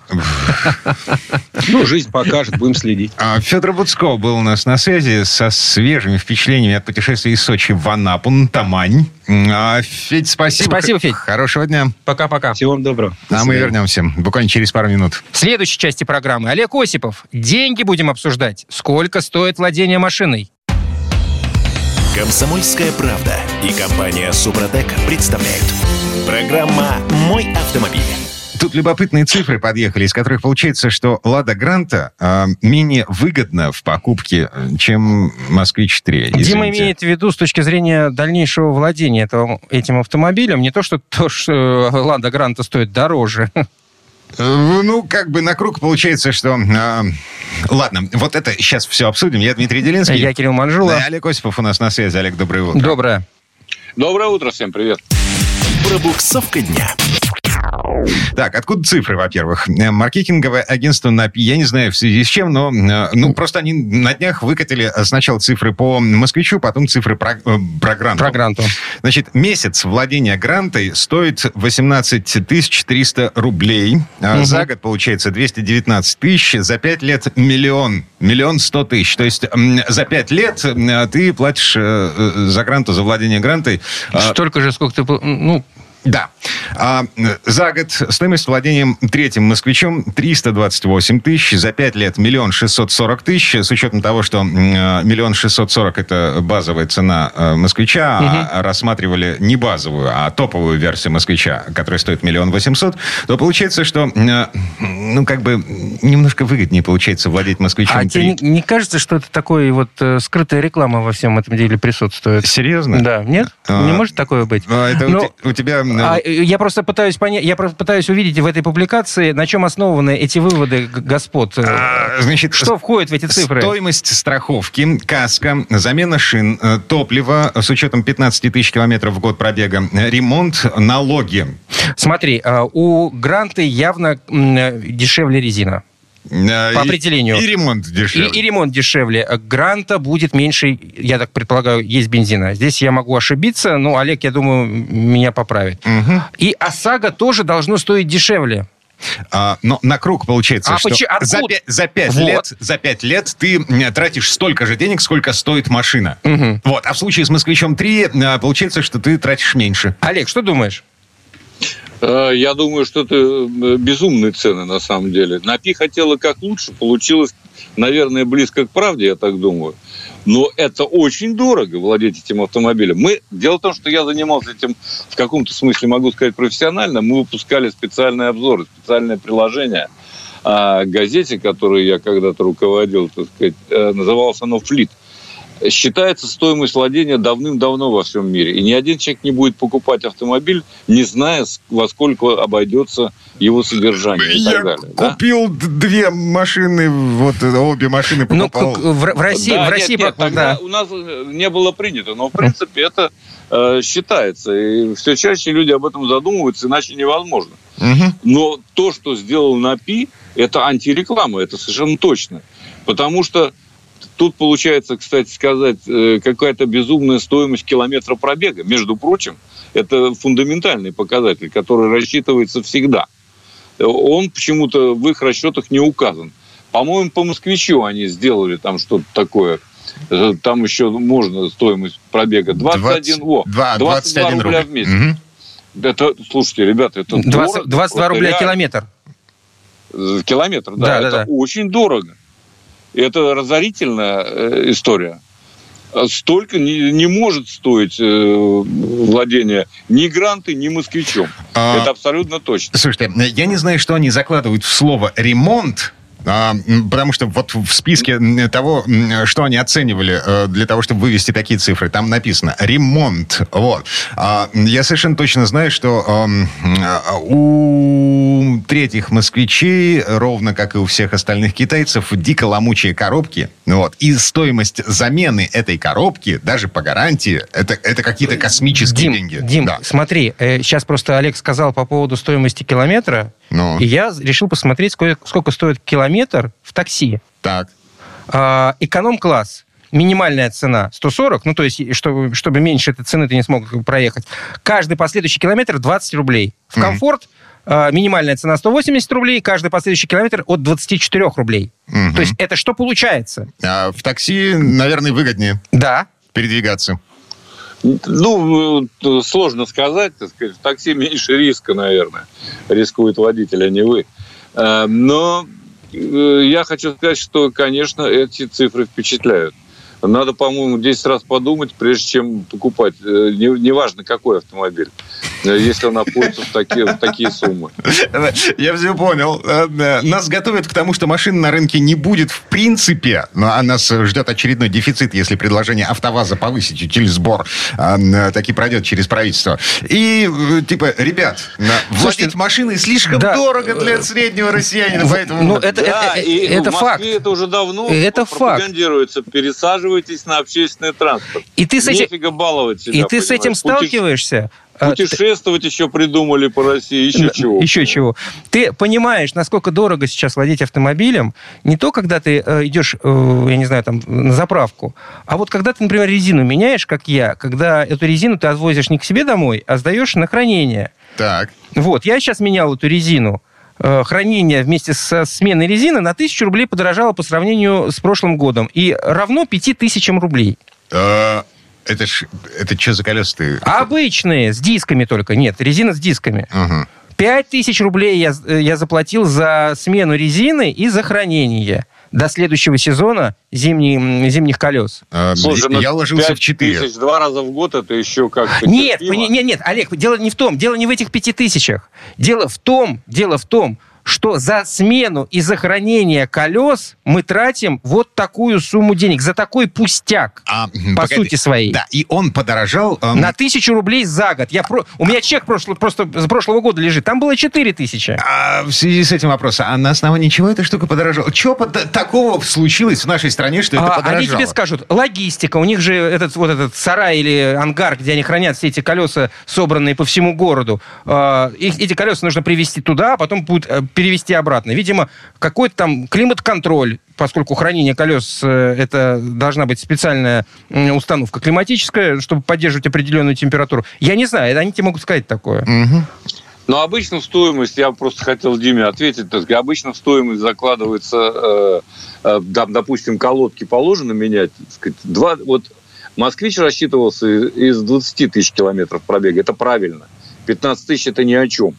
Ну, жизнь покажет, будем следить. Федор Буцко был у нас на связи со свежими впечатлениями от путешествия из Сочи в Анапу, на Тамань. Федь, спасибо. Спасибо, Федь. Хорошего дня. Пока-пока. Всего вам доброго. А мы вернемся буквально через пару минут. В следующей части программы Олег Осипов. Деньги будем обсуждать. Сколько стоит владение машиной? «Комсомольская правда» и компания «Супротек» представляют. Программа «Мой автомобиль». Тут любопытные цифры подъехали, из которых получается, что «Лада Гранта» э, менее выгодна в покупке, чем «Москвич три». Дима имеет в виду с точки зрения дальнейшего владения этого, этим автомобилем, не то, что, то, что «Лада Гранта» стоит дороже. Ну, как бы на круг получается, что... Э, ладно, вот это сейчас все обсудим. Я Дмитрий Делинский. Я Кирилл Манжула. Олег Осипов у нас на связи. Олег, доброе утро. Доброе. Доброе утро, всем привет. Пробуксовка дня. Так, откуда цифры, во-первых? Маркетинговое агентство НАПИ, я не знаю в связи с чем, но ну, просто они на днях выкатили сначала цифры по «Москвичу», потом цифры про, про «Гранту». Про «Гранту». Значит, месяц владения «Грантой» стоит восемнадцать тысяч триста рублей. Угу. За год, получается, двести девятнадцать тысяч. За пять лет миллион. Миллион сто тысяч. То есть за пять лет ты платишь за «Гранту», за владение «Грантой». Столько же, сколько ты... Ну... Да. А, за год стоимость владением третьим «Москвичом» триста двадцать восемь тысяч. За пять лет миллион шестьсот сорок тысяч. С учетом того, что миллион шестьсот сорок это базовая цена «Москвича», угу. а рассматривали не базовую, а топовую версию «Москвича», которая стоит миллион восемьсот, то получается, что ну, как бы немножко выгоднее получается владеть «Москвичом» А тебе не, не кажется, что это такой вот э, скрытая реклама во всем этом деле присутствует? Серьезно? Да. Нет? А, не может такое быть? А это Но... у, у тебя... А, я просто пытаюсь понять, я просто пытаюсь увидеть в этой публикации, на чем основаны эти выводы господ. А, значит, что входит в эти цифры? Стоимость страховки, каска, замена шин, топливо с учетом пятнадцать тысяч километров в год пробега, ремонт, налоги. Смотри, у «Гранты» явно дешевле резина. По определению. И, и ремонт дешевле. И, и ремонт дешевле. «Гранта» будет меньше, я так предполагаю, есть бензина. Здесь я могу ошибиться, но Олег, я думаю, меня поправит. Угу. И «ОСАГО» тоже должно стоить дешевле. А, но на круг получается, а что за, за, пять вот. лет, за пять лет ты тратишь столько же денег, сколько стоит машина. Угу. Вот. А в случае с «Москвичом три» получается, что ты тратишь меньше. Олег, что думаешь? Я думаю, что это безумные цены, на самом деле. НАПИ хотела как лучше, получилось, наверное, близко к правде, я так думаю. Но это очень дорого, владеть этим автомобилем. Мы... Дело в том, что я занимался этим, в каком-то смысле, могу сказать, профессионально. Мы выпускали специальные обзоры, специальное приложение к газете, которой я когда-то руководил, так сказать, называлось оно «Флит». Считается стоимость владения давным-давно во всем мире. И ни один человек не будет покупать автомобиль, не зная, во сколько обойдется его содержание и Я так далее. купил да? две машины, вот обе машины покупал. Ну, в, в России... Да, в России нет, нет, тогда да. у нас не было принято. Но, в принципе, это э, считается. И все чаще люди об этом задумываются, иначе невозможно. Угу. Но то, что сделал НАПИ, это антиреклама, это совершенно точно. Потому что тут получается, кстати сказать, какая-то безумная стоимость километра пробега. Между прочим, это фундаментальный показатель, который рассчитывается всегда. Он почему-то в их расчетах не указан. По-моему, по «Москвичу» они сделали там что-то такое. Там еще можно стоимость пробега двадцать один, о, двадцать два рубля в месяц. Угу. Это, слушайте, ребята, это двадцать, дорого. двадцать два рубля километр. Километр, да, да это да, да. очень дорого. Это разорительная история. Столько не, не может стоить э, владение ни «Грантой», ни «Москвичом». А... Это абсолютно точно. Слушайте, я не знаю, что они закладывают в слово «ремонт», А, потому что вот в списке того, что они оценивали для того, чтобы вывести такие цифры, там написано «ремонт». Вот. А, я совершенно точно знаю, что а, у третьих «Москвичей», ровно как и у всех остальных китайцев, дико ломучие коробки. Вот. И стоимость замены этой коробки, даже по гарантии, это, это какие-то космические Дим, деньги. Дим, да. смотри, э, сейчас просто Олег сказал по поводу стоимости километра, ну. и я решил посмотреть, сколько, сколько стоит километр в такси. Так. А, эконом-класс. Минимальная цена сто сорок, ну, то есть, чтобы, чтобы меньше этой цены ты не смог проехать. Каждый последующий километр двадцать рублей. В комфорт mm-hmm. а, минимальная цена сто восемьдесят рублей, каждый последующий километр от двадцать четыре рублей. Mm-hmm. То есть, это что получается? А в такси, наверное, выгоднее. Да. Передвигаться. Ну, сложно сказать, так сказать, в такси меньше риска, наверное. Рискует водитель, а не вы. Но я хочу сказать, что, конечно, эти цифры впечатляют. Надо, по-моему, десять раз подумать, прежде чем покупать. Неважно, какой автомобиль. если он обходится в такие, в такие суммы. Я все понял. Нас готовят к тому, что машин на рынке не будет в принципе, а нас ждет очередной дефицит, если предложение АвтоВАЗа повысить утильсбор таки пройдет через правительство. И, типа, ребят, владеть машиной слишком да. дорого для среднего россиянина, поэтому... Ну, это, да, это, и это в Москве факт. Это уже давно это пропагандируется. Факт. Пересаживайтесь на общественный транспорт. И ты с этим, Нефига баловать себя, и ты с этим сталкиваешься? Путешествовать еще придумали по России, еще чего. Еще чего. Ты понимаешь, насколько дорого сейчас владеть автомобилем, не то, когда ты э, идешь, э, я не знаю, там, на заправку, а вот когда ты, например, резину меняешь, как я, когда эту резину ты отвозишь не к себе домой, а сдаешь на хранение. Так. Вот, я сейчас менял эту резину. Э, хранение вместе со сменой резины на тысячу рублей подорожало по сравнению с прошлым годом. И равно пяти тысячам рублей. Это ж, это что за колеса ты? Обычные, с дисками только. Нет, резина с дисками. Угу. Пять тысяч рублей я, я заплатил за смену резины и за хранение до следующего сезона зимний, зимних колес. А, Слушай, я ложился в четыре. Тысяч два раза в год, это еще как-то Нет, нет, нет, Олег, дело не в том. Дело не в этих пяти тысячах. Дело в том, дело в том, что за смену и за хранение колес мы тратим вот такую сумму денег. За такой пустяк, а, по погоди. сути своей. Да, и он подорожал... Эм... На тысячу рублей за год. Я про... У меня чек прошло... просто с прошлого года лежит. Там было четыре тысячи. А в связи с этим вопросом, а на основании чего эта штука подорожала? Чего под... такого случилось в нашей стране, что это а, подорожало? Они тебе скажут, логистика. У них же этот, вот этот сарай или ангар, где они хранят все эти колеса, собранные по всему городу. Э, их, эти колеса нужно привезти туда, а потом будет перевезти обратно. Видимо, какой-то там климат-контроль, поскольку хранение колес это должна быть специальная установка климатическая, чтобы поддерживать определенную температуру. Я не знаю, они тебе могут сказать такое. Угу. Но обычно в стоимость, я просто хотел Диме ответить, так сказать, обычно в стоимость закладывается, э, э, допустим, колодки положено менять, так сказать, два, вот «Москвич» рассчитывался из двадцати тысяч километров пробега, это правильно. пятнадцать тысяч это ни о чем.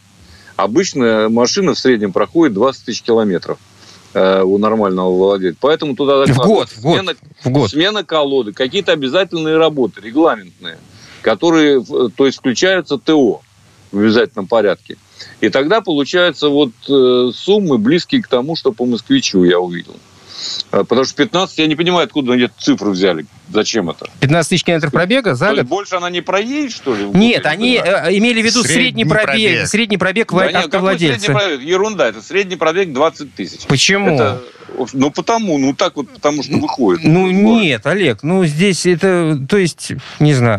Обычно машина в среднем проходит двадцать тысяч километров э, у нормального владельца. Поэтому туда в год, в смена, год, в год. смена колоды, какие-то обязательные работы, регламентные, которые, то есть, включаются ТО в обязательном порядке. И тогда получаются вот э, суммы, близкие к тому, что по «Москвичу» я увидел. Потому что пятнадцать, я не понимаю, откуда они эту цифру взяли. Зачем это? пятнадцать тысяч километров пробега за год? Больше она не проедет, что ли? Нет, они э, имели в виду средний, средний пробег. пробег. Средний пробег да автовладельца. Средний пробег? Ерунда, это средний пробег двадцать тысяч. Почему? Это, ну, потому, ну, так вот, потому что выходит. Ну, нет, Олег, ну, здесь это, то есть, не знаю.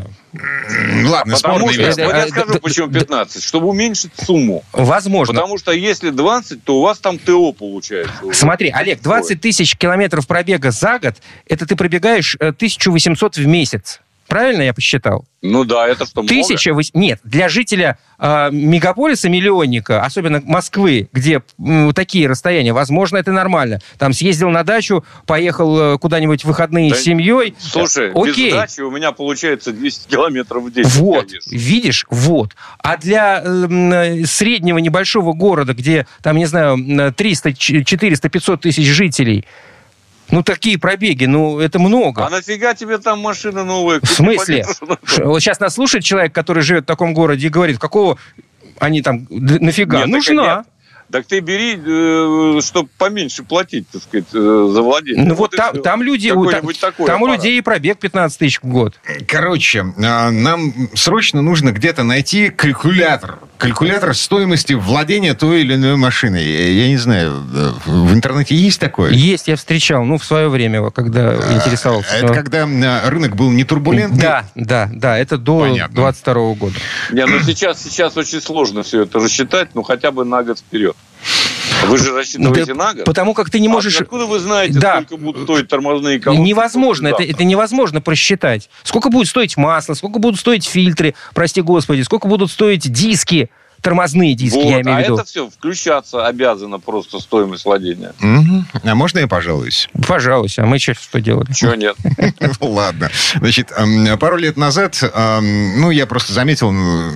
Ладно, потому что, что, вот я скажу, почему пятнадцать. Чтобы уменьшить сумму. Возможно. Потому что если двадцать, то у вас там ТО получается. Смотри, Олег, двадцать тысяч километров пробега за год, это ты пробегаешь тысяча восемьсот в месяц. Правильно я посчитал? Ну да, это что, много? Тысяча... Нет, для жителя э, мегаполиса, миллионника, особенно Москвы, где э, такие расстояния, возможно, это нормально. Там съездил на дачу, поехал э, куда-нибудь в выходные да, с семьей. Слушай, окей. Без дачи у меня получается двести километров в день. Вот, видишь, вот. А для э, среднего небольшого города, где, там, не знаю, триста, четыреста, пятьсот тысяч жителей, ну, такие пробеги, ну, это много. А нафига тебе там машина новая? В смысле? Вот сейчас нас слушает человек, который живет в таком городе и говорит, какого они там, нафига? Нет, нужна. Так ты бери, э, чтобы поменьше платить, так сказать, э, за владение. Ну вот, вот там, там люди, там, там у людей и пробег пятнадцать тысяч в год. Короче, нам срочно нужно где-то найти калькулятор. Калькулятор стоимости владения той или иной машиной. Я не знаю, в интернете есть такое? Есть, я встречал, ну, в свое время, когда интересовался. Это когда рынок был не турбулентный? Да, да, да, это до двадцать второго года. Не, ну сейчас, сейчас очень сложно все это рассчитать, ну, хотя бы на год вперед. Вы же рассчитываете да, на год? Потому как ты не можешь... А откуда вы знаете, да. сколько будут стоить тормозные колодки? Невозможно, это, это невозможно просчитать. Сколько будет стоить масло, сколько будут стоить фильтры, прости господи, сколько будут стоить диски, тормозные диски, вот, я имею в виду. А это все включаться обязано просто стоимость владения. Угу. А можно я пожалуюсь? Пожалуйся, а мы что, что делали? Чего нет? Ладно. Значит, пару лет назад, ну, я просто заметил,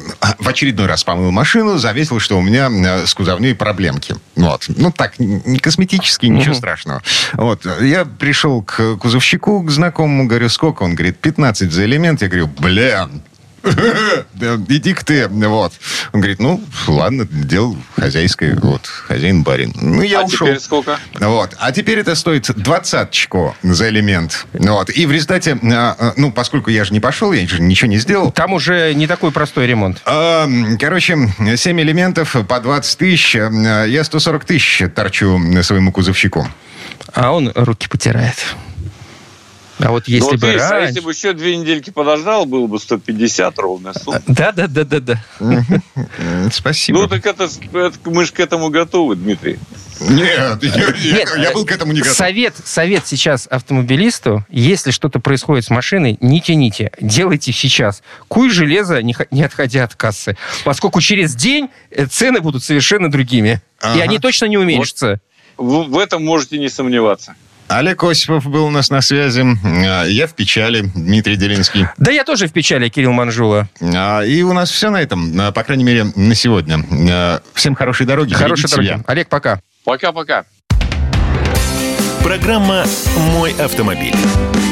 в очередной раз помыл машину, заметил, что у меня с кузовней проблемки. Вот. Ну, так, не косметические, ничего страшного. Вот. Я пришел к кузовщику, к знакомому, говорю, сколько? Он говорит, пятнадцать за элемент. Я говорю, блин, Иди-ка ты, вот. Он говорит, ну, ладно, дело хозяйское, вот, хозяин-барин. Ну, я а ушел. теперь сколько? Вот. А теперь это стоит двадцаточку за элемент. Вот. И в результате, ну, поскольку я же не пошел, я же ничего не сделал. Там уже не такой простой ремонт. Короче, семь элементов по двадцать тысяч. Я сто сорок тысяч торчу своему кузовщику. А он руки потирает. А вот если вот бы видишь, раньше... а если бы еще две недельки подождал, было бы сто пятьдесят ровная сумма. Да, да, да, да, да. Спасибо. Ну, так это, это мы же к этому готовы, Дмитрий. Нет, я, Нет, я был к этому не готов. Совет, совет сейчас автомобилисту, если что-то происходит с машиной, не тяните, делайте сейчас. Куй железо, не, не отходя от кассы. Поскольку через день цены будут совершенно другими. Ага. И они точно не уменьшатся. Вот, в, в этом можете не сомневаться. Олег Осипов был у нас на связи. Я в печали, Дмитрий Делинский. Да я тоже в печали, Кирилл Манжула. И у нас все на этом, по крайней мере, на сегодня. Всем хорошей дороги. Хорошей дороги. Олег, пока. Пока-пока. Программа «Мой автомобиль».